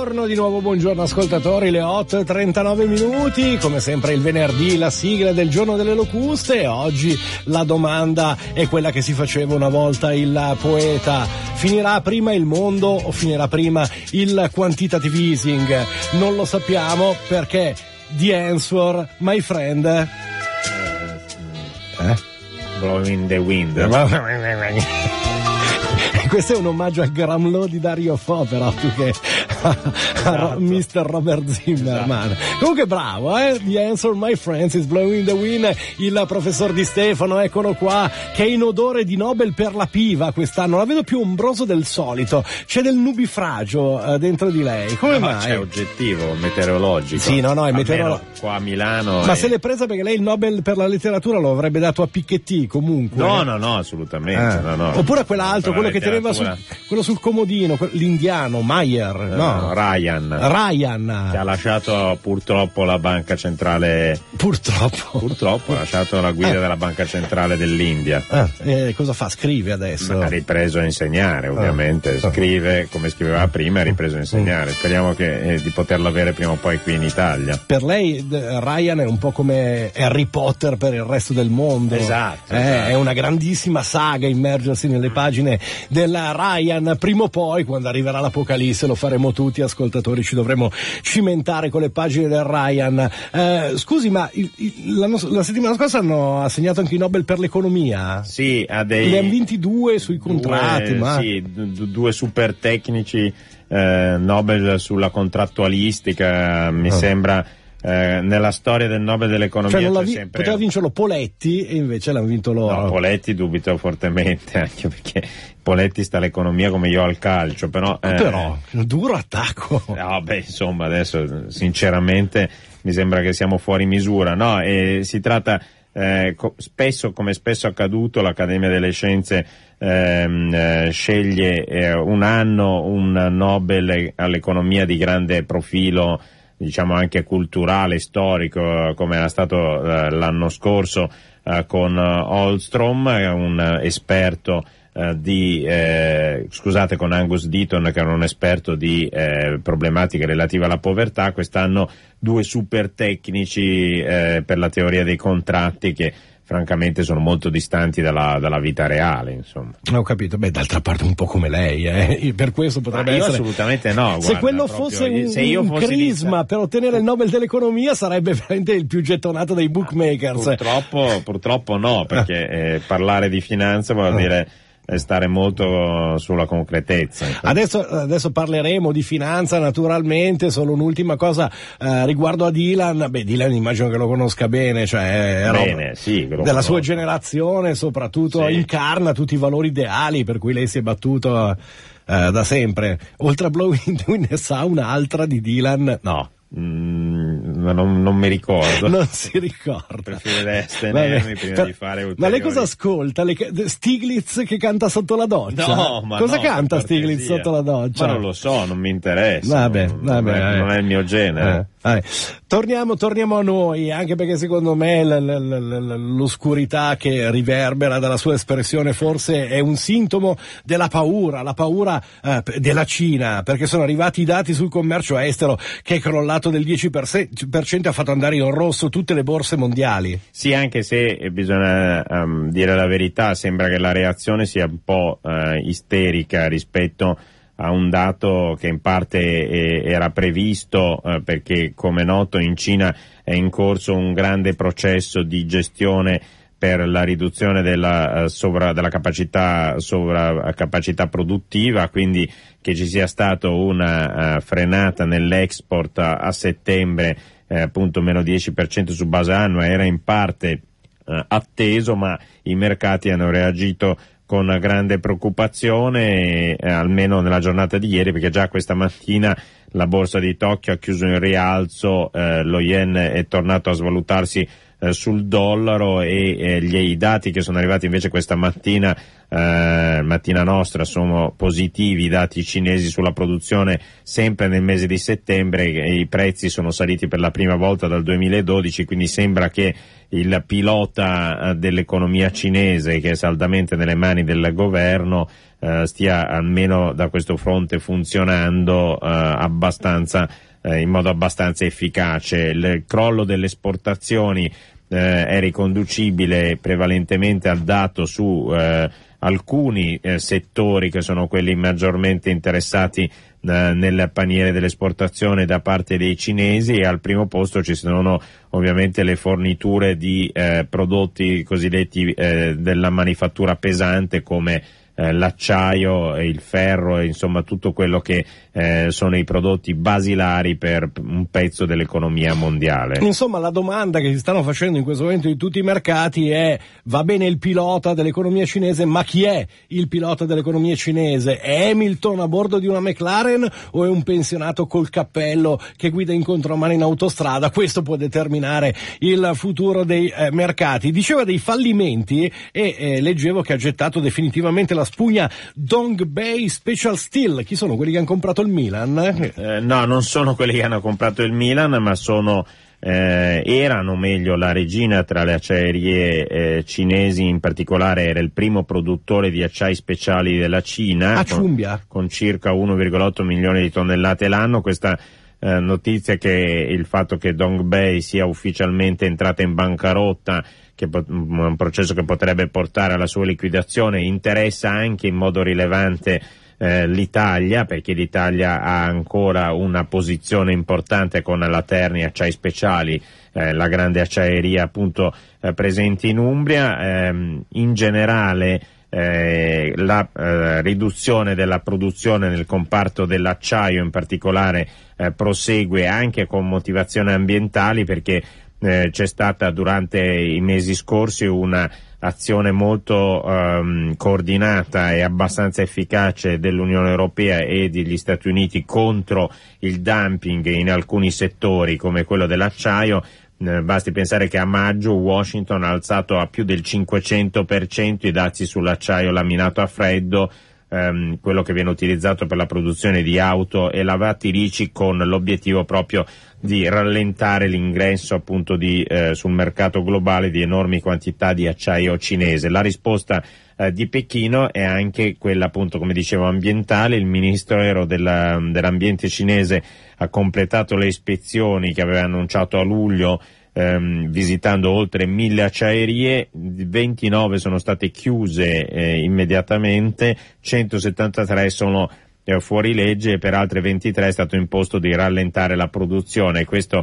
Buongiorno di nuovo, buongiorno ascoltatori, le 8:39 minuti, come sempre il venerdì la sigla del giorno delle locuste. E oggi la domanda è quella che si faceva una volta il poeta: finirà prima il mondo o finirà prima il quantitative easing? Non lo sappiamo perché the answer, my friend, Blowing the wind. Questo è un omaggio al Gramlow di Dario Fo, però, più che a Mr. Robert Zimmerman. Esatto. Comunque bravo, The answer, my friends, is blowing the wind. Il professor Di Stefano, eccolo qua, che è in odore di Nobel per la piva quest'anno. La vedo più ombroso del solito. C'è del nubifragio dentro di lei. Come mai? C'è oggettivo, meteorologico. Sì, no, è meteorologico. Qua a Milano. Ma se l'è presa perché lei il Nobel per la letteratura lo avrebbe dato a Piketty comunque? No, assolutamente. No. Oppure a quell'altro, quello che teneva quello sul comodino, l'indiano, Mayer, no? Ryan. Che ha lasciato purtroppo la banca centrale. Purtroppo ha lasciato la guida della banca centrale dell'India. Cosa fa? Scrive adesso? Ha ripreso a insegnare, ovviamente. Scrive come scriveva prima, ha ripreso a insegnare. Speriamo di poterlo avere prima o poi qui in Italia. Per lei Ryan è un po' come Harry Potter per il resto del mondo. Esatto. È una grandissima saga immergersi nelle pagine della Ryan. Prima o poi, quando arriverà l'Apocalisse, lo faremo tutti ascoltatori, ci dovremo cimentare con le pagine del Ryan. Scusi, ma la settimana scorsa hanno assegnato anche i Nobel per l'economia? Sì, ne hanno vinti due sui contratti. Due super tecnici Nobel sulla contrattualistica, mi sembra. Nella storia del Nobel dell'economia sempre... poteva vincerlo Poletti e invece l'hanno vinto loro. No, Poletti dubito fortemente, anche perché Poletti sta all'economia come io al calcio, però duro attacco. Insomma, adesso sinceramente mi sembra che siamo fuori misura, no? E si tratta spesso, come spesso accaduto, l'Accademia delle Scienze sceglie un anno un Nobel all'economia di grande profilo, diciamo anche culturale, storico, come era stato l'anno scorso con Holmstrom, un esperto con Angus Deaton, che era un esperto di problematiche relative alla povertà. Quest'anno due super tecnici per la teoria dei contratti che francamente sono molto distanti dalla vita reale, insomma. Ho capito, d'altra parte un po' come lei, per questo potrebbe essere... assolutamente no, se quello fosse un crisma per ottenere il Nobel dell'economia sarebbe veramente il più gettonato dei bookmakers. Purtroppo no, perché parlare di finanza vuol dire stare molto sulla concretezza. Adesso parleremo di finanza, naturalmente. Solo un'ultima cosa riguardo a Dylan. Dylan immagino che lo conosca bene, cioè della sua generazione, soprattutto incarna tutti i valori ideali per cui lei si è battuto da sempre. Oltre a Blowing the Wind ne sa un'altra di Dylan? No. Ma non mi ricordo. Non si ricorda. Preferirei astenermi prima di fare ulteriori. Ma lei cosa ascolta? Stiglitz che canta sotto la doccia? Cosa canta Stiglitz sotto la doccia? Ma non lo so, non mi interessa. Non è il mio genere. Torniamo a noi, anche perché secondo me l'oscurità che riverbera dalla sua espressione forse è un sintomo della paura, la paura della Cina, perché sono arrivati i dati sul commercio estero che è crollato del 10% e ha fatto andare in rosso tutte le borse mondiali. Sì, anche se bisogna dire la verità, sembra che la reazione sia un po' isterica rispetto a un dato che in parte era previsto, perché come noto in Cina è in corso un grande processo di gestione per la riduzione della capacità produttiva, quindi che ci sia stato una frenata nell'export a settembre, appunto meno 10% su base annua, era in parte atteso, ma i mercati hanno reagito con grande preoccupazione, almeno nella giornata di ieri, perché già questa mattina la borsa di Tokyo ha chiuso in rialzo, lo yen è tornato a svalutarsi sul dollaro, e i dati che sono arrivati invece questa mattina nostra sono positivi, i dati cinesi sulla produzione sempre nel mese di settembre, i prezzi sono saliti per la prima volta dal 2012, quindi sembra che il pilota dell'economia cinese, che è saldamente nelle mani del governo, stia almeno da questo fronte funzionando in modo abbastanza efficace. Il crollo delle esportazioni è riconducibile prevalentemente al dato su alcuni settori che sono quelli maggiormente interessati nel paniere dell'esportazione da parte dei cinesi, e al primo posto ci sono ovviamente le forniture di prodotti cosiddetti della manifattura pesante, come l'acciaio e il ferro, e insomma tutto quello che sono i prodotti basilari per un pezzo dell'economia mondiale. Insomma, la domanda che si stanno facendo in questo momento di tutti i mercati è: va bene il pilota dell'economia cinese, ma chi è il pilota dell'economia cinese? È Hamilton a bordo di una McLaren o è un pensionato col cappello che guida in contromano in autostrada? Questo può determinare il futuro dei mercati. Diceva dei fallimenti e leggevo che ha gettato definitivamente la spugna Dongbei Special Steel. Chi sono quelli che hanno comprato il Milan? No, non sono quelli che hanno comprato il Milan, ma erano meglio la regina tra le acciaierie cinesi. In particolare era il primo produttore di acciai speciali della Cina, con circa 1,8 milioni di tonnellate l'anno. Questa notizia, che il fatto che Dongbei sia ufficialmente entrata in bancarotta, che un processo che potrebbe portare alla sua liquidazione, interessa anche in modo rilevante l'Italia, perché l'Italia ha ancora una posizione importante con la Terni Acciai Speciali, la grande acciaieria appunto presente in Umbria. In generale la riduzione della produzione nel comparto dell'acciaio in particolare prosegue anche con motivazioni ambientali, perché c'è stata durante i mesi scorsi una azione molto coordinata e abbastanza efficace dell'Unione Europea e degli Stati Uniti contro il dumping in alcuni settori come quello dell'acciaio. Basti pensare che a maggio Washington ha alzato a più del 500% i dazi sull'acciaio laminato a freddo, quello che viene utilizzato per la produzione di auto e lavatrici, con l'obiettivo proprio di rallentare l'ingresso appunto sul mercato globale di enormi quantità di acciaio cinese. La risposta di Pechino è anche quella appunto, come dicevo, ambientale. Il ministero dell'ambiente cinese ha completato le ispezioni che aveva annunciato a luglio, visitando oltre 1000 acciaierie. 29 sono state chiuse immediatamente, 173 sono fuori legge, e per altre 23 è stato imposto di rallentare la produzione. Questo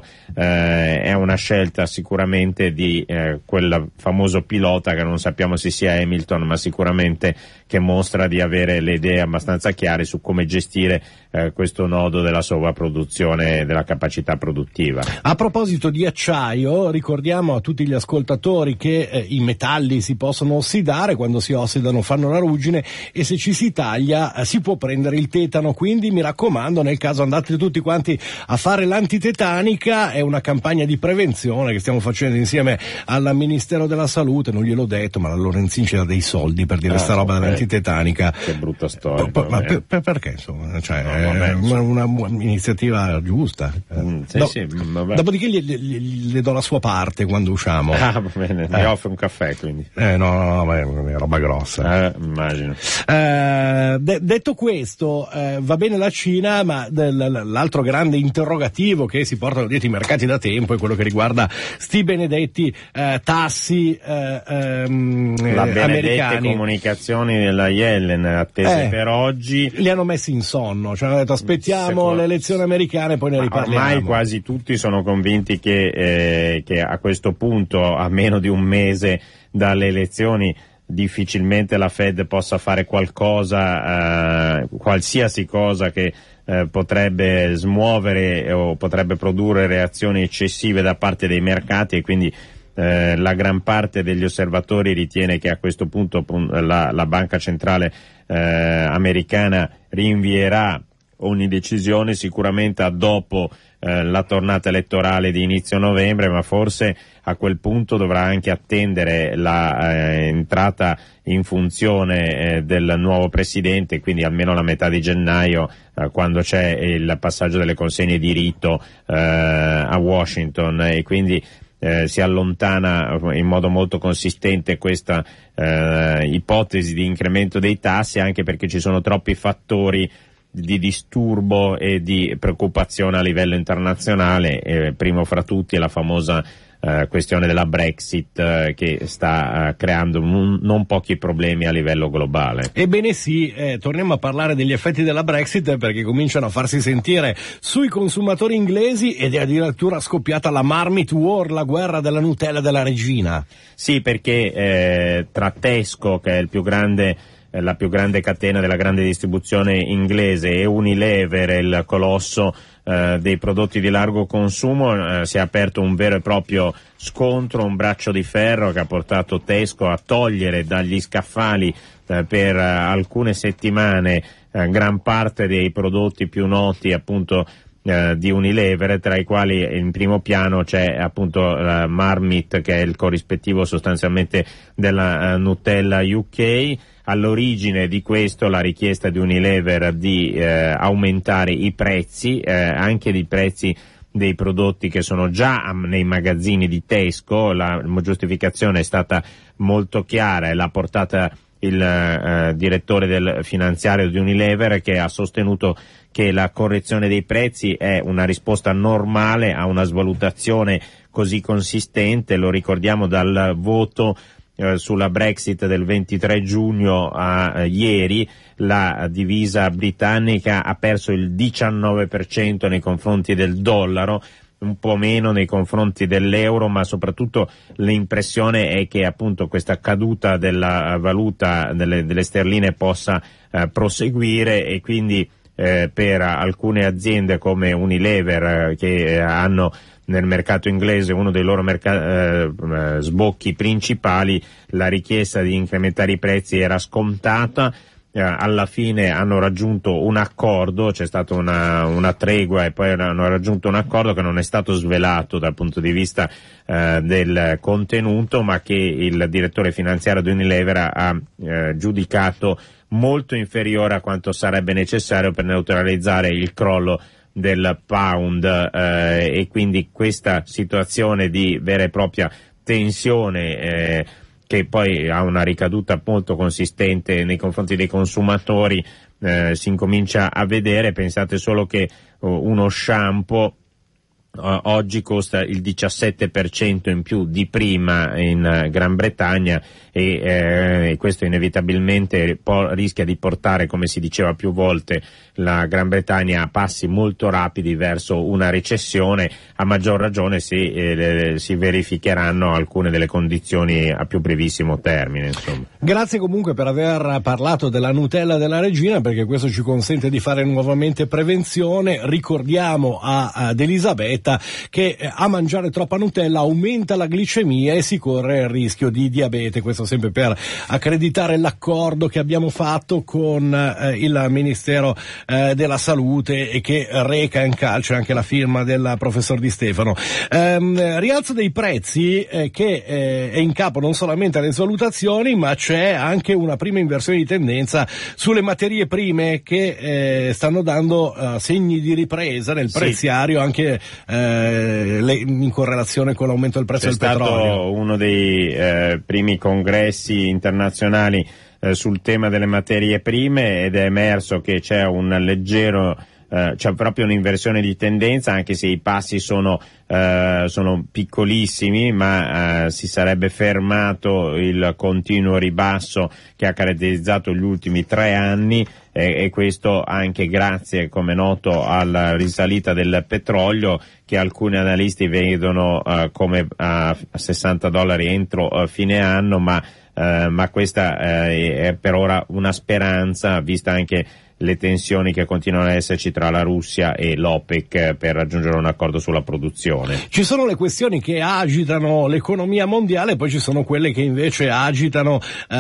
è una scelta sicuramente di quel famoso pilota, che non sappiamo se sia Hamilton, ma sicuramente che mostra di avere le idee abbastanza chiare su come gestire questo nodo della sovrapproduzione della capacità produttiva. A proposito di acciaio, ricordiamo a tutti gli ascoltatori che i metalli si possono ossidare, quando si ossidano fanno la ruggine, e se ci si taglia si può prendere il tetano. Quindi mi raccomando, nel caso andate tutti quanti a fare l'antitetanica. È una campagna di prevenzione che stiamo facendo insieme al Ministero della Salute. Non gliel'ho detto, ma la Lorenzin ci dà dei soldi per dire sta roba dell'antitetanica. Che brutta storia. Ma perché insomma? Cioè, è una iniziativa giusta. Dopodiché le do la sua parte quando usciamo. Va bene, mi offre un caffè quindi. No, ma è roba grossa. Immagino. Detto questo, va bene la Cina, ma l'altro grande interrogativo che si portano dietro i mercati da tempo è quello che riguarda sti benedetti tassi la benedette americani. Comunicazioni della Yellen attese per oggi. Li hanno messi in sonno, cioè hanno detto aspettiamo le elezioni americane e poi ne riparliamo. Ormai quasi tutti sono convinti che a questo punto, a meno di un mese dalle elezioni, difficilmente la Fed possa fare qualcosa, qualsiasi cosa che potrebbe smuovere o potrebbe produrre reazioni eccessive da parte dei mercati, e quindi la gran parte degli osservatori ritiene che a questo punto la Banca Centrale americana rinvierà ogni decisione sicuramente a dopo la tornata elettorale di inizio novembre, ma forse a quel punto dovrà anche attendere la entrata in funzione del nuovo presidente, quindi almeno la metà di gennaio, quando c'è il passaggio delle consegne di rito a Washington, e quindi si allontana in modo molto consistente questa ipotesi di incremento dei tassi, anche perché ci sono troppi fattori di disturbo e di preoccupazione a livello internazionale, primo fra tutti è la famosa questione della Brexit che sta creando non pochi problemi a livello globale. Ebbene sì, torniamo a parlare degli effetti della Brexit, perché cominciano a farsi sentire sui consumatori inglesi ed è addirittura scoppiata la Marmite War, la guerra della Nutella della regina. Sì, perché tra Tesco, che è la più grande catena della grande distribuzione inglese, e Unilever, il colosso dei prodotti di largo consumo, si è aperto un vero e proprio scontro, un braccio di ferro che ha portato Tesco a togliere dagli scaffali per alcune settimane gran parte dei prodotti più noti appunto di Unilever, tra i quali in primo piano c'è appunto Marmite, che è il corrispettivo sostanzialmente della Nutella UK. All'origine di questo la richiesta di Unilever di aumentare i prezzi, anche dei prezzi dei prodotti che sono già nei magazzini di Tesco. La giustificazione è stata molto chiara e l'ha portata il direttore del finanziario di Unilever, che ha sostenuto che la correzione dei prezzi è una risposta normale a una svalutazione così consistente. Lo ricordiamo dal voto sulla Brexit del 23 giugno a ieri. La divisa britannica ha perso il 19% nei confronti del dollaro, un po' meno nei confronti dell'euro, ma soprattutto l'impressione è che appunto questa caduta della valuta delle sterline possa proseguire, e quindi per alcune aziende come Unilever, che hanno nel mercato inglese uno dei loro sbocchi principali, la richiesta di incrementare i prezzi era scontata. Alla fine hanno raggiunto un accordo, c'è stata una tregua e poi hanno raggiunto un accordo che non è stato svelato dal punto di vista del contenuto, ma che il direttore finanziario di Unilever ha giudicato molto inferiore a quanto sarebbe necessario per neutralizzare il crollo del pound, e quindi questa situazione di vera e propria tensione che poi ha una ricaduta molto consistente nei confronti dei consumatori, si incomincia a vedere. Pensate solo che uno shampoo oggi costa il 17% in più di prima in Gran Bretagna, e questo inevitabilmente rischia di portare, come si diceva più volte, la Gran Bretagna a passi molto rapidi verso una recessione, a maggior ragione se si verificheranno alcune delle condizioni a più brevissimo termine, insomma. Grazie comunque per aver parlato della Nutella della regina, perché questo ci consente di fare nuovamente prevenzione. Ricordiamo ad Elisabetta che a mangiare troppa Nutella aumenta la glicemia e si corre il rischio di diabete. Questo sempre per accreditare l'accordo che abbiamo fatto con il Ministero della Salute, e che reca in calce anche la firma del professor Di Stefano. Rialzo dei prezzi che è in capo non solamente alle svalutazioni, ma c'è anche una prima inversione di tendenza sulle materie prime che stanno dando segni di ripresa nel preziario, anche in correlazione con l'aumento del prezzo del petrolio. È stato uno dei primi congressi internazionali sul tema delle materie prime, ed è emerso che c'è un leggero c'è proprio un'inversione di tendenza, anche se i passi sono piccolissimi, ma si sarebbe fermato il continuo ribasso che ha caratterizzato gli ultimi 3 anni, e questo anche grazie, come noto, alla risalita del petrolio, che alcuni analisti vedono come a $60 entro fine anno, ma questa è per ora una speranza, vista anche le tensioni che continuano ad esserci tra la Russia e l'OPEC per raggiungere un accordo sulla produzione. Ci sono le questioni che agitano l'economia mondiale, poi ci sono quelle che invece agitano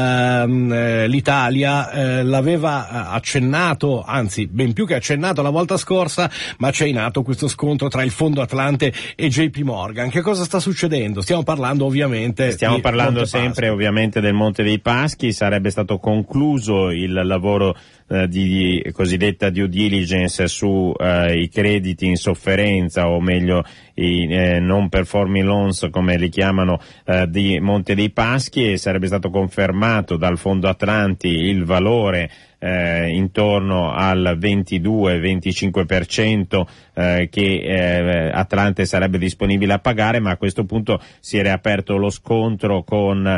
l'Italia. L'aveva accennato, anzi ben più che accennato la volta scorsa, ma c'è in atto questo scontro tra il Fondo Atlante e JP Morgan. Che cosa sta succedendo? Stiamo parlando ovviamente sempre ovviamente del Monte dei Paschi. Sarebbe stato concluso il lavoro di cosiddetta due diligence su i crediti in sofferenza, o meglio i non performing loans come li chiamano, di Monte dei Paschi, e sarebbe stato confermato dal Fondo Atlanti il valore intorno al 22-25% che Atlante sarebbe disponibile a pagare, ma a questo punto si è riaperto lo scontro con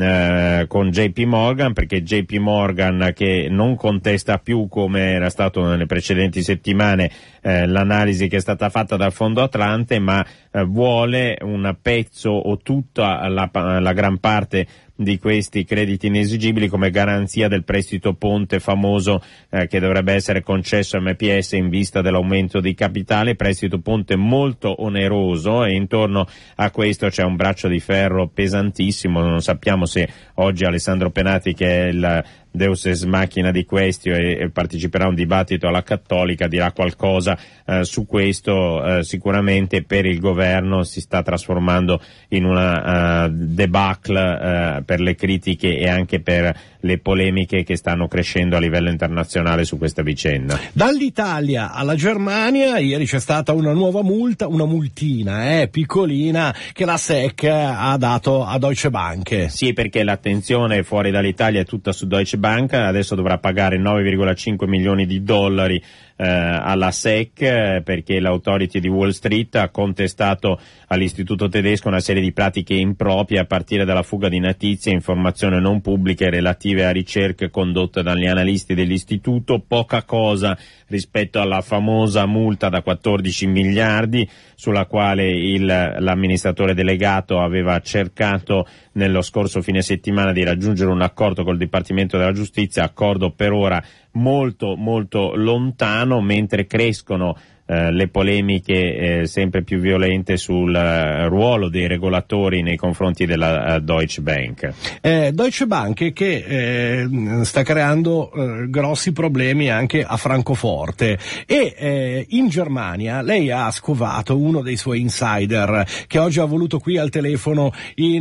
JP Morgan, perché JP Morgan, che non contesta più, come era stato nelle precedenti settimane, l'analisi che è stata fatta dal Fondo Atlante, ma vuole un pezzo o tutta la gran parte di questi crediti inesigibili come garanzia del prestito ponte famoso che dovrebbe essere concesso a MPS in vista dell'aumento di capitale, prestito ponte molto oneroso, e intorno a questo c'è un braccio di ferro pesantissimo. Non sappiamo se oggi Alessandro Penati, che è il Deus ex machina di questo e parteciperà a un dibattito alla Cattolica, dirà qualcosa su questo. Sicuramente per il governo si sta trasformando in una debacle per le critiche e anche per le polemiche che stanno crescendo a livello internazionale su questa vicenda. Dall'Italia alla Germania ieri c'è stata una nuova multa, una multina piccolina, che la SEC ha dato a Deutsche Bank. Sì, perché l'attenzione fuori dall'Italia è tutta su Deutsche Bank. Adesso dovrà pagare 9,5 milioni di dollari alla SEC perché l'Authority di Wall Street ha contestato all'istituto tedesco una serie di pratiche improprie, a partire dalla fuga di notizie e informazioni non pubbliche relative a ricerche condotte dagli analisti dell'istituto. Poca cosa rispetto alla famosa multa da 14 miliardi sulla quale l'amministratore delegato aveva cercato nello scorso fine settimana di raggiungere un accordo col Dipartimento della Giustizia, accordo per ora molto molto lontano, mentre crescono le polemiche sempre più violente sul ruolo dei regolatori nei confronti della Deutsche Bank. Deutsche Bank che sta creando grossi problemi anche a Francoforte, e in Germania lei ha scovato uno dei suoi insider che oggi ha voluto qui al telefono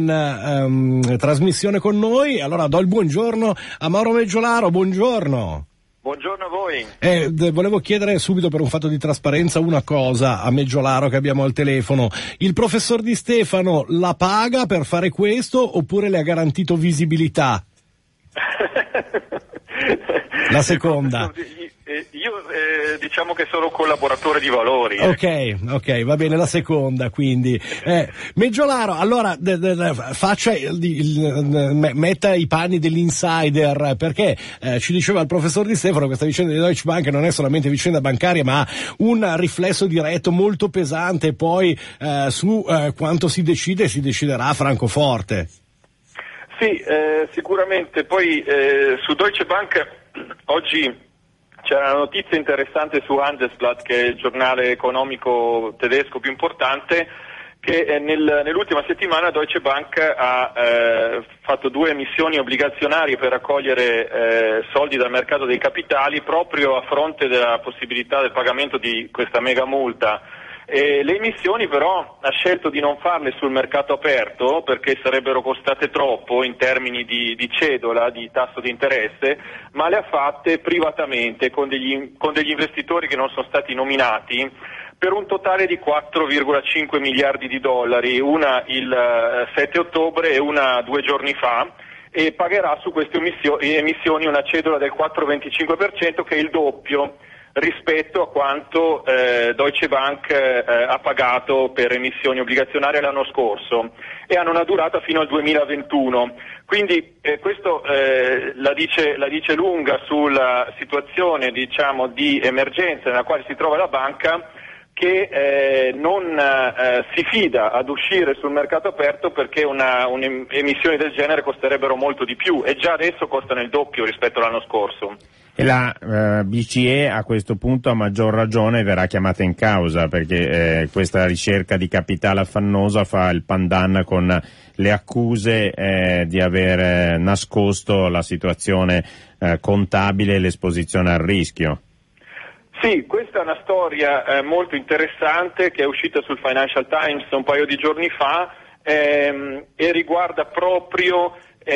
in trasmissione con noi. Allora do il buongiorno a Mauro Meggiolaro. Buongiorno. Buongiorno a voi. Volevo chiedere subito, per un fatto di trasparenza, una cosa a Meggiolaro che abbiamo al telefono. Il professor Di Stefano la paga per fare questo oppure le ha garantito visibilità? La seconda. Io diciamo che sono collaboratore di valori. Ok, va bene, la seconda quindi. Meggiolaro, allora metta i panni dell'insider, perché ci diceva il professor Di Stefano, questa vicenda di Deutsche Bank non è solamente vicenda bancaria, ma un riflesso diretto molto pesante poi su quanto si deciderà a Francoforte. Sì, sicuramente. Poi su Deutsche Bank oggi c'era una notizia interessante su Handelsblatt, che è il giornale economico tedesco più importante, che nell'ultima settimana Deutsche Bank ha fatto 2 emissioni obbligazionarie per raccogliere soldi dal mercato dei capitali, proprio a fronte della possibilità del pagamento di questa mega multa. Le emissioni però ha scelto di non farle sul mercato aperto perché sarebbero costate troppo in termini di cedola, di tasso di interesse, ma le ha fatte privatamente con degli investitori che non sono stati nominati, per un totale di 4,5 miliardi di dollari, una il 7 ottobre e una 2 giorni fa, e pagherà su queste emissioni una cedola del 4,25%, che è il doppio rispetto a quanto Deutsche Bank ha pagato per emissioni obbligazionarie l'anno scorso, e hanno una durata fino al 2021. Quindi questo la dice lunga sulla situazione, diciamo, di emergenza nella quale si trova la banca, che non si fida ad uscire sul mercato aperto perché un'emissione del genere costerebbero molto di più e già adesso costano il doppio rispetto all'anno scorso. E la BCE a questo punto a maggior ragione verrà chiamata in causa perché questa ricerca di capitale affannosa fa il pandan con le accuse di aver nascosto la situazione contabile e l'esposizione al rischio. Sì, questa è una storia molto interessante che è uscita sul Financial Times un paio di giorni fa e riguarda proprio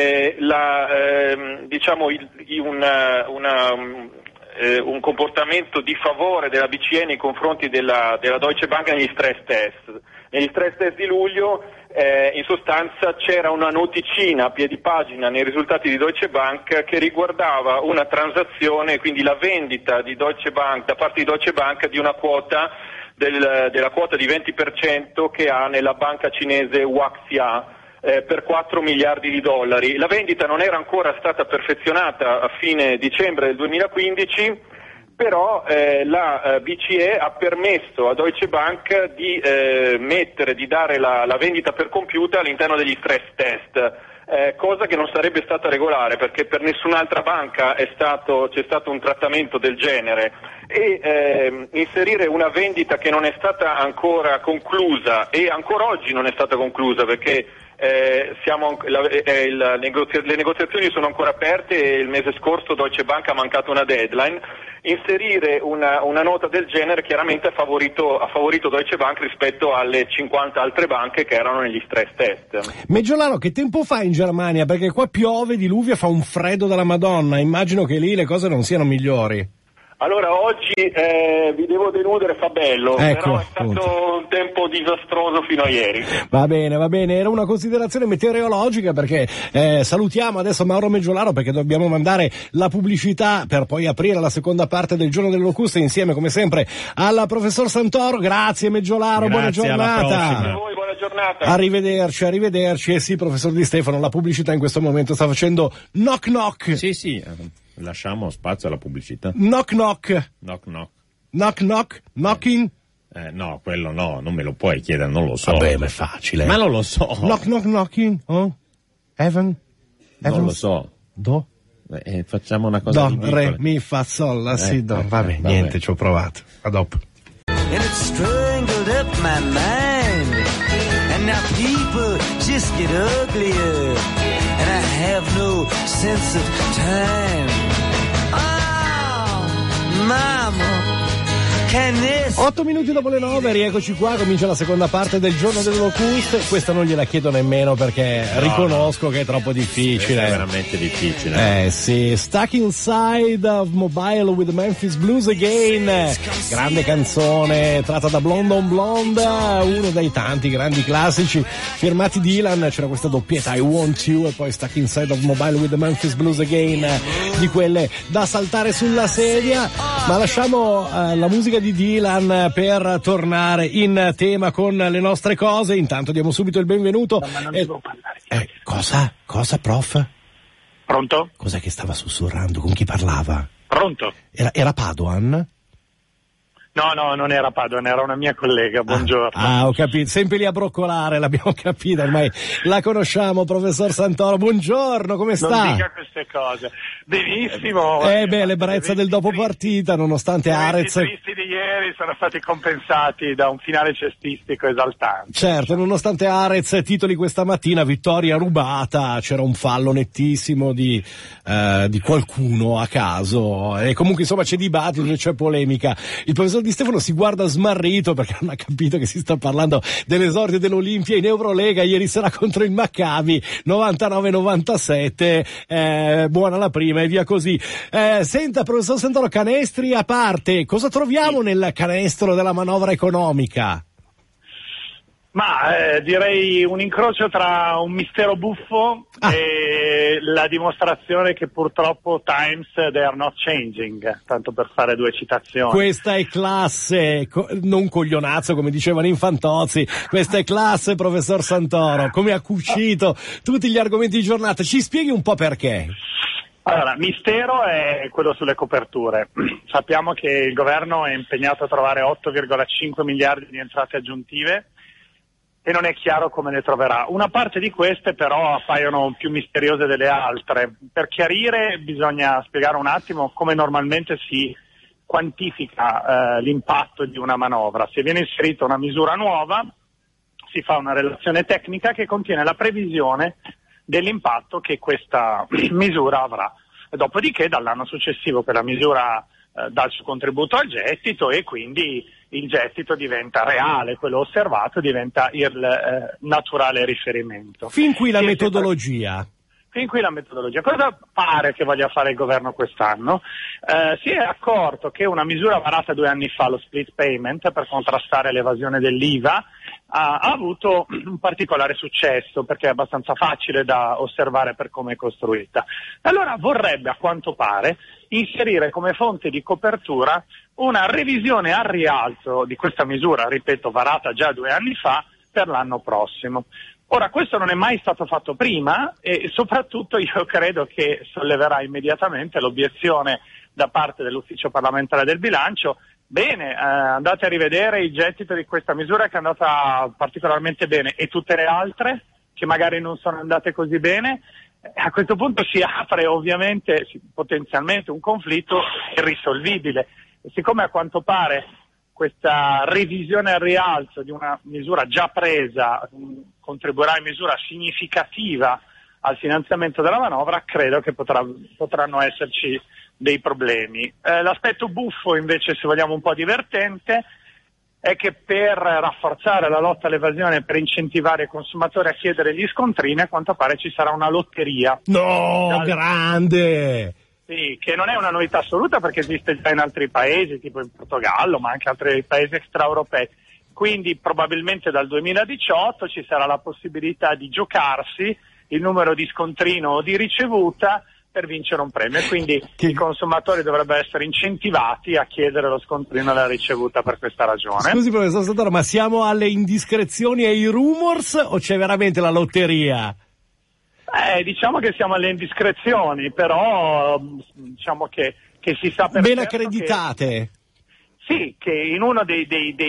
un comportamento di favore della BCE nei confronti della Deutsche Bank negli stress test. Negli stress test di luglio in sostanza c'era una noticina a piedi pagina nei risultati di Deutsche Bank che riguardava una transazione, quindi la vendita di Deutsche Bank da parte di Deutsche Bank di una quota della quota di 20% che ha nella banca cinese Huaxia per 4 miliardi di dollari. La vendita non era ancora stata perfezionata a fine dicembre del 2015, però la BCE ha permesso a Deutsche Bank di dare la vendita per compiuta all'interno degli stress test, cosa che non sarebbe stata regolare perché per nessun'altra banca c'è stato un trattamento del genere e inserire una vendita che non è stata ancora conclusa e ancora oggi non è stata conclusa perché le negoziazioni sono ancora aperte e il mese scorso Deutsche Bank ha mancato una deadline. Inserire una nota del genere chiaramente ha favorito Deutsche Bank rispetto alle 50 altre banche che erano negli stress test. Meggiolano, che tempo fa in Germania? Perché qua piove, diluvia, fa un freddo della Madonna, immagino che lì le cose non siano migliori. Allora oggi vi devo deludere, fa bello, ecco, però è stato un tempo disastroso fino a ieri. Va bene, era una considerazione meteorologica perché salutiamo adesso Mauro Meggiolaro perché dobbiamo mandare la pubblicità per poi aprire la seconda parte del Giorno delle Locuste insieme come sempre al professor Santoro. Grazie Meggiolaro, buona giornata. A voi, buona giornata. Arrivederci. E sì, professor Di Stefano, la pubblicità in questo momento sta facendo knock knock. Sì. Lasciamo spazio alla pubblicità. Knock knock. Knocking. No, quello no, non me lo puoi chiedere, non lo so. Vabbè, ma è facile. Ma non lo so. Knocking. Oh? Evan? Non lo so. Do? Facciamo una cosa do, re, mi, fa, sol, la, si, do. Vabbè, niente, ci ho provato. A dopo. And it strangled up my mind. And now people just get uglier. And I have no sense of time. Oh, mama. 8 minuti dopo le 9, rieccoci qua, comincia la seconda parte del Giorno delle Locuste. Questa non gliela chiedo nemmeno perché riconosco che è troppo difficile. È veramente difficile. Sì, Stuck Inside of Mobile with the Memphis Blues Again. Grande canzone tratta da Blonde on Blonde, uno dei tanti grandi classici firmati Dylan. C'era questa doppietta I Want You e poi Stuck Inside of Mobile with the Memphis Blues Again, di quelle da saltare sulla sedia. Ma lasciamo la musica di Dylan per tornare in tema con le nostre cose. Intanto diamo subito il benvenuto. No, ma non devo parlare. Cosa, prof? Pronto? Cos'è che stava sussurrando? Con chi parlava? Pronto? Era Padoan? No, non era Padoan, era una mia collega, buongiorno. Ho capito, sempre lì a broccolare, l'abbiamo capita, ormai la conosciamo, professor Santoro, buongiorno, come sta? Non dica queste cose. Benissimo. L'ebbrezza del dopo partita, nonostante Arez. I tristi di ieri sono stati compensati da un finale cestistico esaltante. Certo, nonostante Arez titoli questa mattina, vittoria rubata, c'era un fallo nettissimo di qualcuno a caso, e comunque insomma c'è dibattito, c'è polemica. Il professor Di Stefano si guarda smarrito perché non ha capito che si sta parlando dell'esordio dell'Olimpia in Eurolega ieri sera contro il Maccabi 99-97, buona la prima e via così. Senta, professor Santoro, canestri a parte, cosa troviamo nel canestro della manovra economica? Ma direi un incrocio tra un mistero buffo e la dimostrazione che purtroppo times they are not changing, tanto per fare due citazioni. Questa è classe, non coglionazzo come dicevano in Fantozzi, questa è classe, professor Santoro, come ha cucito tutti gli argomenti di giornata. Ci spieghi un po' perché? Allora, mistero è quello sulle coperture. Sappiamo che il governo è impegnato a trovare 8,5 miliardi di entrate aggiuntive e non è chiaro come ne troverà. Una parte di queste però appaiono più misteriose delle altre. Per chiarire bisogna spiegare un attimo come normalmente si quantifica l'impatto di una manovra. Se viene inserita una misura nuova, si fa una relazione tecnica che contiene la previsione dell'impatto che questa misura avrà. Dopodiché dall'anno successivo quella misura dà il suo contributo al gettito e quindi il gettito diventa reale, quello osservato diventa il naturale riferimento. Fin qui la metodologia. Fin qui la metodologia. Cosa pare che voglia fare il governo quest'anno? Si è accorto che una misura varata 2 anni fa, lo split payment, per contrastare l'evasione dell'IVA, ha avuto un particolare successo perché è abbastanza facile da osservare per come è costruita. Allora vorrebbe, a quanto pare, inserire come fonte di copertura una revisione al rialzo di questa misura, ripeto, varata già 2 anni fa, per l'anno prossimo. Ora, questo non è mai stato fatto prima e soprattutto io credo che solleverà immediatamente l'obiezione da parte dell'Ufficio parlamentare del bilancio. Bene, andate a rivedere il gettito di questa misura che è andata particolarmente bene e tutte le altre che magari non sono andate così bene. A questo punto si apre ovviamente potenzialmente un conflitto irrisolvibile. E siccome a quanto pare questa revisione al rialzo di una misura già presa contribuirà in misura significativa al finanziamento della manovra, credo che potranno esserci dei problemi. L'aspetto buffo invece, se vogliamo un po' divertente, è che per rafforzare la lotta all'evasione e per incentivare i consumatori a chiedere gli scontrini, a quanto pare ci sarà una lotteria. No, grande! Sì, che non è una novità assoluta perché esiste già in altri paesi, tipo in Portogallo, ma anche altri paesi extraeuropei. Quindi probabilmente dal 2018 ci sarà la possibilità di giocarsi il numero di scontrino o di ricevuta per vincere un premio, e quindi i consumatori dovrebbero essere incentivati a chiedere lo scontrino e la ricevuta per questa ragione. Scusi professor Santoro, ma siamo alle indiscrezioni e ai rumors o c'è veramente la lotteria? Diciamo che siamo alle indiscrezioni, però diciamo che si sa per ben certo accreditate. Sì, che in uno dei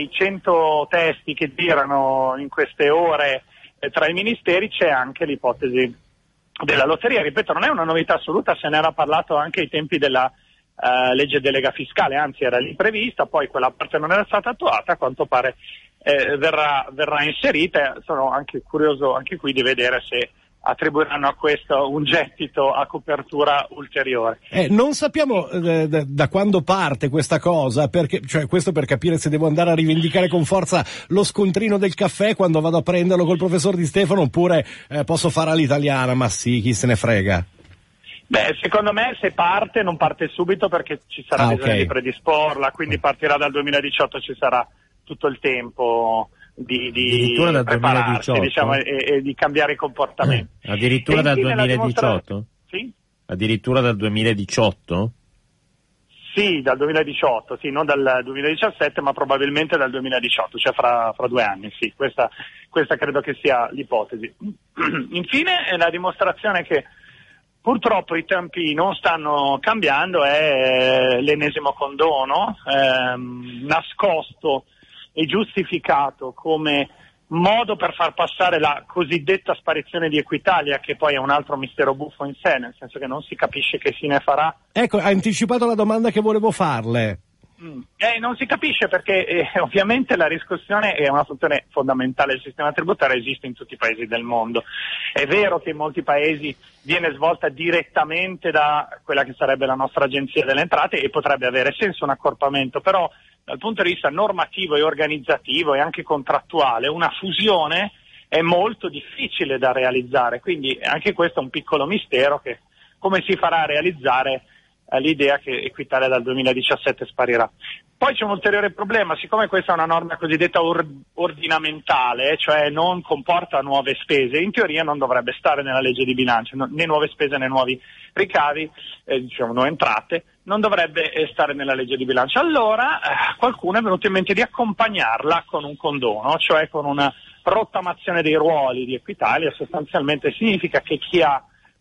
100 testi che girano in queste ore tra i ministeri c'è anche l'ipotesi della lotteria. Ripeto, non è una novità assoluta, se ne era parlato anche ai tempi della legge delega fiscale, anzi era lì prevista, poi quella parte non era stata attuata, a quanto pare verrà inserita. Sono anche curioso anche qui di vedere se attribuiranno a questo un gettito a copertura ulteriore. Non sappiamo da quando parte questa cosa, perché, cioè questo per capire se devo andare a rivendicare con forza lo scontrino del caffè quando vado a prenderlo col professor Di Stefano, oppure posso fare all'italiana, ma sì, chi se ne frega. Beh, secondo me se parte non parte subito perché ci sarà bisogno di predisporla, quindi partirà dal 2018, ci sarà tutto il tempo di prepararsi, diciamo, e di cambiare i comportamenti. Addirittura dal 2018? Sì? Addirittura dal 2018? Sì, dal 2018, sì, non dal 2017, ma probabilmente dal 2018, cioè fra 2 anni, sì, questa credo che sia l'ipotesi. Infine, la dimostrazione che purtroppo i tempi non stanno cambiando è l'ennesimo condono, nascosto e giustificato come modo per far passare la cosiddetta sparizione di Equitalia, che poi è un altro mistero buffo in sé, nel senso che non si capisce che fine farà. Ecco, ha anticipato la domanda che volevo farle. Non si capisce perché ovviamente la riscossione è una funzione fondamentale del sistema tributario, esiste in tutti i paesi del mondo. È vero che in molti paesi viene svolta direttamente da quella che sarebbe la nostra agenzia delle entrate e potrebbe avere senso un accorpamento, però dal punto di vista normativo e organizzativo e anche contrattuale una fusione è molto difficile da realizzare, quindi anche questo è un piccolo mistero che come si farà a realizzare l'idea che Equitalia dal 2017 sparirà. Poi c'è un ulteriore problema, siccome questa è una norma cosiddetta ordinamentale, cioè non comporta nuove spese, in teoria non dovrebbe stare nella legge di bilancio, né nuove spese né nuovi ricavi, diciamo nuove entrate, non dovrebbe stare nella legge di bilancio. Allora qualcuno è venuto in mente di accompagnarla con un condono, cioè con una rottamazione dei ruoli di Equitalia. Sostanzialmente significa che chi ha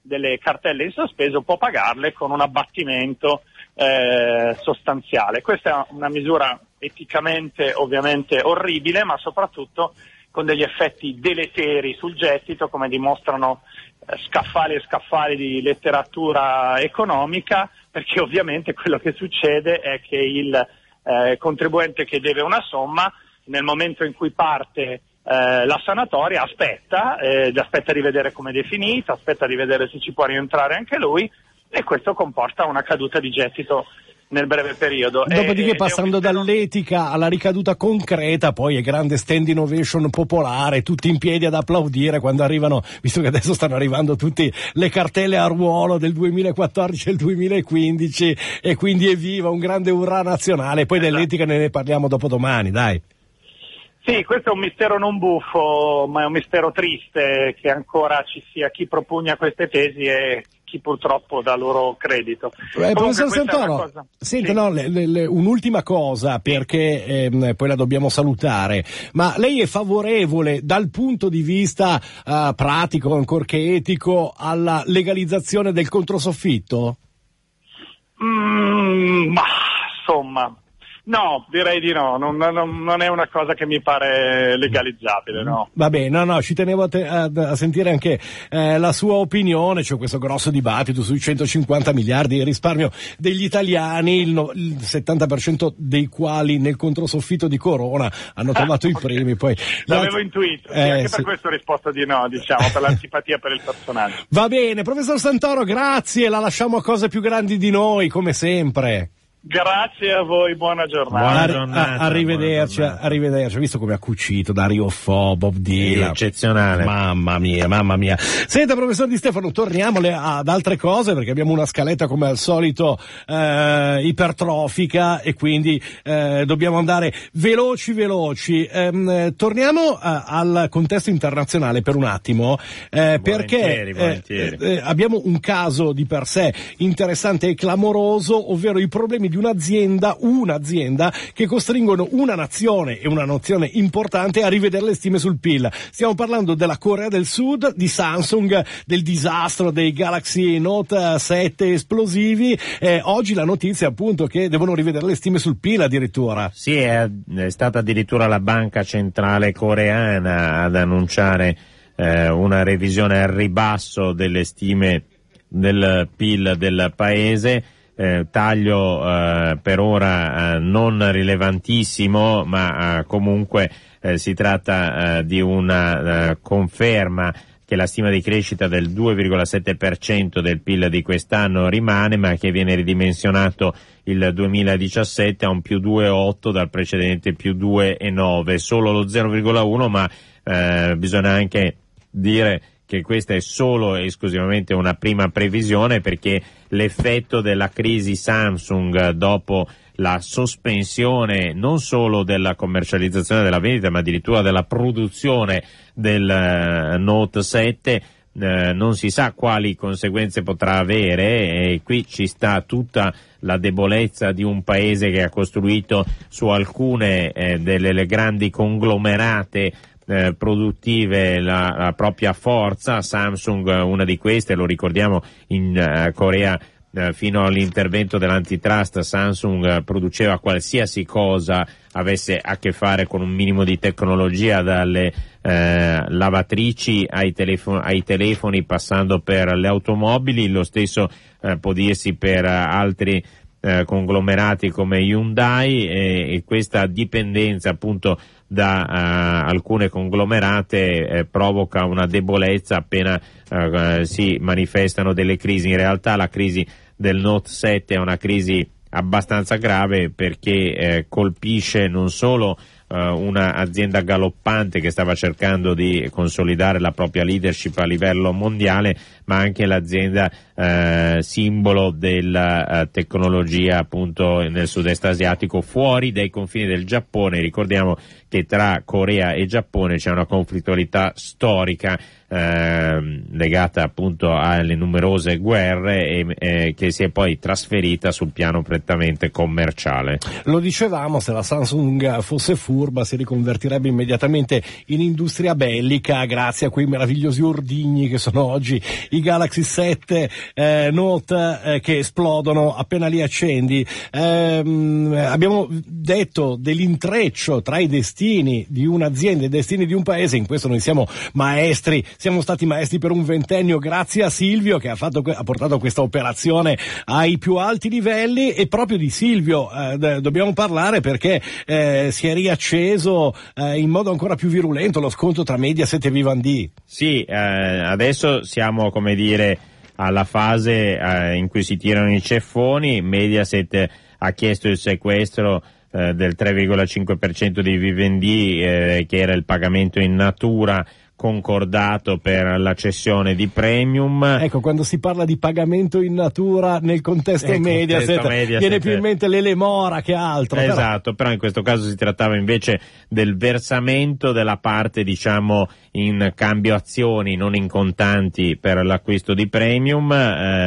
delle cartelle in sospeso può pagarle con un abbattimento sostanziale. Questa è una misura eticamente ovviamente orribile, ma soprattutto con degli effetti deleteri sul gettito, come dimostrano scaffali e scaffali di letteratura economica, perché ovviamente quello che succede è che il contribuente che deve una somma, nel momento in cui parte la sanatoria, aspetta di vedere come è definita, aspetta di vedere se ci può rientrare anche lui, e questo comporta una caduta di gettito nel breve periodo. Dopodiché, passando dall'etica alla ricaduta concreta, poi è grande standing ovation popolare, tutti in piedi ad applaudire quando arrivano, visto che adesso stanno arrivando tutte le cartelle a ruolo del 2014 e il 2015, e quindi evviva, un grande urrà nazionale. Poi dell'etica ne parliamo dopodomani, dai. Sì, questo è un mistero non buffo, ma è un mistero triste che ancora ci sia chi propugna queste tesi e chi purtroppo dà loro credito. Professor Santoro, senta, sì. No, un'ultima cosa, perché poi la dobbiamo salutare, ma lei è favorevole dal punto di vista pratico, ancorché etico, alla legalizzazione del controsoffitto? Ma insomma... No, direi di no, non è una cosa che mi pare legalizzabile, no. Va bene, no, ci tenevo a sentire anche la sua opinione. C'è questo grosso dibattito sui 150 miliardi di risparmio degli italiani, il 70% dei quali nel controsoffitto di Corona hanno trovato i premi. Poi l'avevo intuito, sì, anche per questo ho risposto di no, diciamo, per l'antipatia per il personaggio. Va bene, professor Santoro, grazie, la lasciamo a cose più grandi di noi, come sempre. Grazie a voi, buona giornata. Buona giornata, arrivederci, buona giornata. Arrivederci. Visto come ha cucito Dario Fo, Bob Dylan. Eccezionale. Mamma mia. Senta, professor Di Stefano, torniamo ad altre cose, perché abbiamo una scaletta come al solito ipertrofica, e quindi dobbiamo andare veloci. Torniamo al contesto internazionale per un attimo, perché abbiamo un caso di per sé interessante e clamoroso, ovvero i problemi di un'azienda che costringono una nazione importante a rivedere le stime sul PIL. Stiamo parlando della Corea del Sud, di Samsung, del disastro dei Galaxy Note 7 esplosivi. Oggi la notizia è appunto che devono rivedere le stime sul PIL addirittura. Sì, è stata addirittura la banca centrale coreana ad annunciare una revisione al ribasso delle stime del PIL del paese. Taglio per ora non rilevantissimo, ma comunque si tratta di una conferma che la stima di crescita del 2,7% del PIL di quest'anno rimane, ma che viene ridimensionato il 2017 a un più 2,8 dal precedente più 2,9, solo lo 0,1, ma bisogna anche dire che questa è solo e esclusivamente una prima previsione, perché l'effetto della crisi Samsung dopo la sospensione non solo della commercializzazione della vendita, ma addirittura della produzione del Note 7 non si sa quali conseguenze potrà avere, e qui ci sta tutta la debolezza di un paese che ha costruito su alcune delle grandi conglomerate produttive la propria forza. Samsung, una di queste, lo ricordiamo, in Corea fino all'intervento dell'antitrust Samsung produceva qualsiasi cosa avesse a che fare con un minimo di tecnologia, dalle lavatrici ai telefoni passando per le automobili. Lo stesso può dirsi per altri conglomerati come Hyundai, e questa dipendenza appunto da alcune conglomerate provoca una debolezza appena si manifestano delle crisi. In realtà la crisi del Note 7 è una crisi abbastanza grave, perché colpisce non solo una azienda galoppante che stava cercando di consolidare la propria leadership a livello mondiale, ma anche l'azienda simbolo della tecnologia appunto nel sud-est asiatico, fuori dai confini del Giappone. Ricordiamo che tra Corea e Giappone c'è una conflittualità storica legata appunto alle numerose guerre e che si è poi trasferita sul piano prettamente commerciale. Lo dicevamo, se la Samsung fosse furba si riconvertirebbe immediatamente in industria bellica grazie a quei meravigliosi ordigni che sono oggi i Galaxy 7 Note che esplodono appena li accendi. Abbiamo detto dell'intreccio tra i destini di un'azienda e i destini di un paese, in questo noi siamo stati maestri per un ventennio grazie a Silvio che ha portato questa operazione ai più alti livelli, e proprio di Silvio dobbiamo parlare perché si è riacceso in modo ancora più virulento lo scontro tra Mediaset e Vivendi. Sì, adesso siamo, come dire, alla fase in cui si tirano i ceffoni. Mediaset ha chiesto il sequestro del 3,5% di Vivendi, che era il pagamento in natura concordato per la cessione di Premium. Ecco, quando si parla di pagamento in natura nel contesto Mediaset viene più in mente l'elemora che altro. Esatto, però in questo caso si trattava invece del versamento della parte, diciamo, in cambio azioni, non in contanti, per l'acquisto di Premium.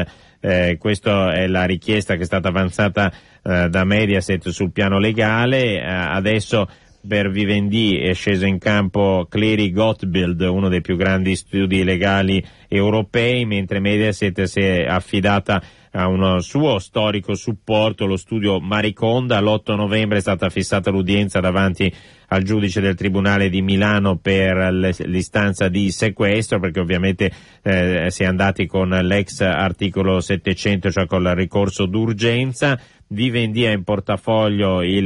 Questa è la richiesta che è stata avanzata da Mediaset sul piano legale. Adesso per Vivendi è sceso in campo Cleary Gottbild, uno dei più grandi studi legali europei, mentre Mediaset si è affidata a un suo storico supporto, lo studio Mariconda. L'8 novembre è stata fissata l'udienza davanti al giudice del Tribunale di Milano per l'istanza di sequestro, perché ovviamente si è andati con l'ex articolo 700, cioè con il ricorso d'urgenza. Vivendi ha in portafoglio il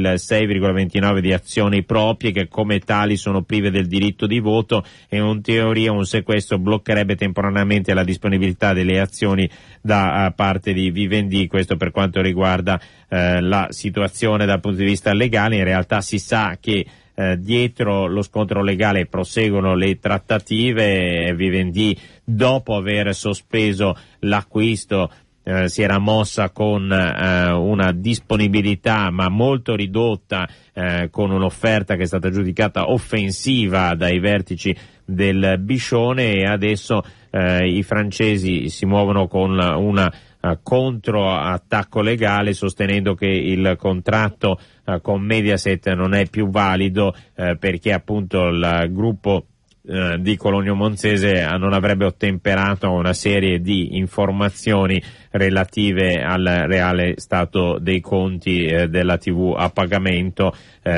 6,29 di azioni proprie che come tali sono prive del diritto di voto, e in teoria un sequestro bloccherebbe temporaneamente la disponibilità delle azioni da parte di Vivendi. Questo per quanto riguarda la situazione dal punto di vista legale. In realtà si sa che dietro lo scontro legale proseguono le trattative. Vivendi, dopo aver sospeso l'acquisto, si era mossa con una disponibilità ma molto ridotta, con un'offerta che è stata giudicata offensiva dai vertici del Biscione, e adesso i francesi si muovono con una controattacco legale, sostenendo che il contratto con Mediaset non è più valido perché appunto il gruppo di Cologno Monzese non avrebbe ottemperato a una serie di informazioni relative al reale stato dei conti della TV a pagamento.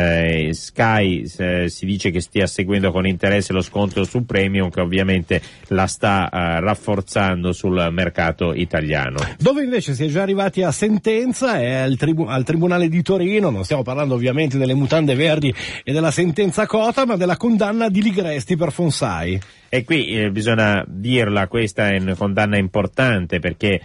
Sky si dice che stia seguendo con interesse lo scontro su Premium, che ovviamente la sta rafforzando sul mercato italiano. Dove invece si è già arrivati a sentenza è al Tribunale di Torino. Non stiamo parlando ovviamente delle mutande verdi e della sentenza Cota, ma della condanna di Ligresti per Fonsai. E qui bisogna dirla, questa è una condanna importante, perché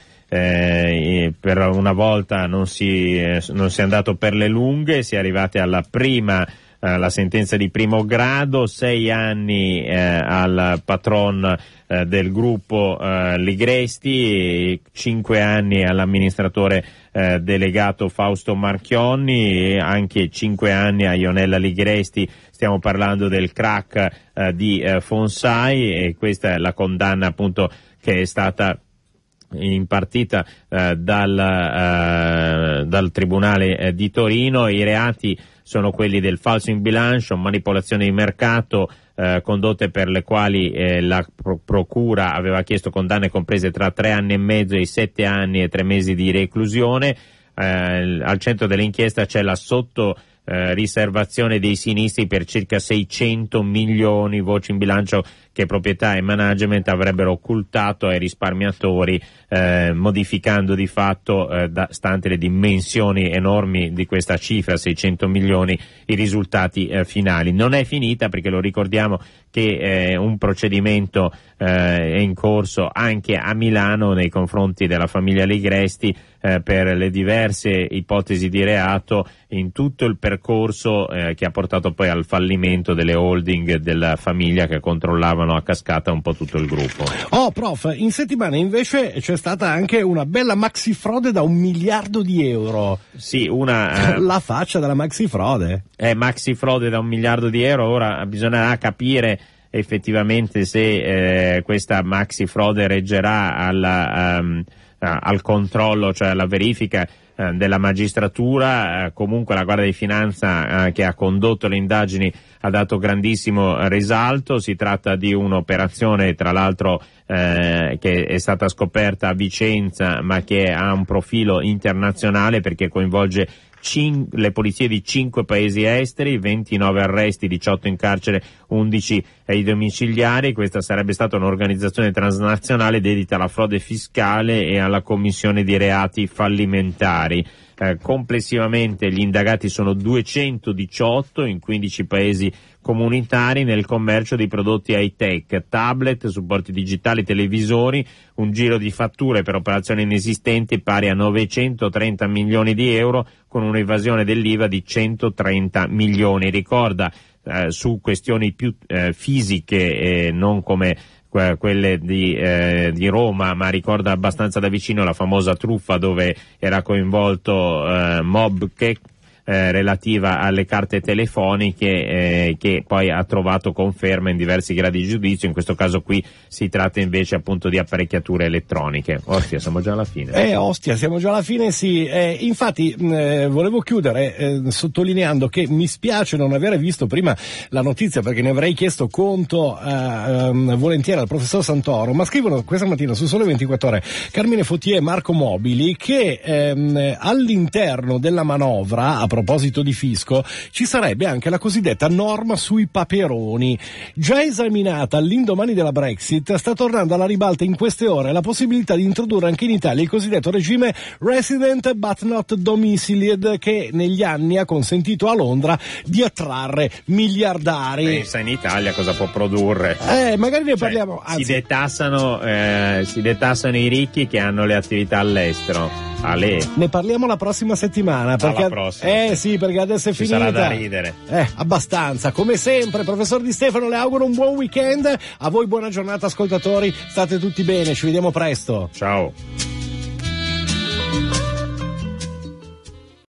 per una volta non si è andato per le lunghe, si è arrivati alla prima la sentenza di primo grado, 6 anni al patron del gruppo Ligresti, 5 anni all'amministratore delegato Fausto Marchionni, e anche 5 anni a Ionella Ligresti. Stiamo parlando del crack di Fonsai, e questa è la condanna appunto che è stata impartita dal Tribunale di Torino. I reati sono quelli del falso in bilancio, manipolazione di mercato, condotte per le quali la procura aveva chiesto condanne comprese tra 3 anni e mezzo e 7 anni e 3 mesi di reclusione. Al centro dell'inchiesta c'è la riservazione dei sinistri per circa 600 milioni, voci in bilancio che proprietà e management avrebbero occultato ai risparmiatori, modificando di fatto, stante le dimensioni enormi di questa cifra, 600 milioni, i risultati finali. Non è finita, perché lo ricordiamo che un procedimento è in corso anche a Milano nei confronti della famiglia Ligresti per le diverse ipotesi di reato in tutto il percorso che ha portato poi al fallimento delle holding della famiglia che controllavano a cascata un po' tutto il gruppo. Oh, prof, in settimana invece c'è stata anche una bella maxi frode da 1 miliardo di euro. Sì, la faccia della maxi frode. Maxi frode da 1 miliardo di euro. Ora bisognerà capire effettivamente se questa maxi frode reggerà al controllo, cioè alla verifica della magistratura. Comunque la Guardia di Finanza che ha condotto le indagini ha dato grandissimo risalto. Si tratta di un'operazione, tra l'altro, che è stata scoperta a Vicenza, ma che ha un profilo internazionale perché coinvolge le polizie di 5 paesi esteri, 29 arresti, 18 in carcere, 11 ai domiciliari. Questa sarebbe stata un'organizzazione transnazionale dedita alla frode fiscale e alla commissione di reati fallimentari. Complessivamente gli indagati sono 218 in 15 paesi comunitari nel commercio di prodotti high-tech, tablet, supporti digitali, televisori, un giro di fatture per operazioni inesistenti pari a 930 milioni di euro con un'evasione dell'IVA di 130 milioni. Ricorda su questioni più fisiche, non come quelle di Roma, ma ricorda abbastanza da vicino la famosa truffa dove era coinvolto Mobcake, relativa alle carte telefoniche, che poi ha trovato conferma in diversi gradi di giudizio. In questo caso qui si tratta invece appunto di apparecchiature elettroniche. Ostia, siamo già alla fine. Siamo già alla fine, sì. Infatti volevo chiudere sottolineando che mi spiace non aver visto prima la notizia, perché ne avrei chiesto conto volentieri al professor Santoro, ma scrivono questa mattina su Sole 24 Ore Carmine Fottier e Marco Mobili che all'interno della manovra, a proposito di fisco, ci sarebbe anche la cosiddetta norma sui paperoni. Già esaminata all'indomani della Brexit, sta tornando alla ribalta in queste ore la possibilità di introdurre anche in Italia il cosiddetto regime resident but not domicilied, che negli anni ha consentito a Londra di attrarre miliardari. Pensa in Italia cosa può produrre. Magari ne parliamo. Si detassano i ricchi che hanno le attività all'estero. Ne parliamo la prossima settimana, perché perché adesso è finita. Sarà da ridere. Abbastanza. Come sempre, professor Di Stefano le auguro un buon weekend. A voi buona giornata, ascoltatori. State tutti bene, ci vediamo presto. Ciao.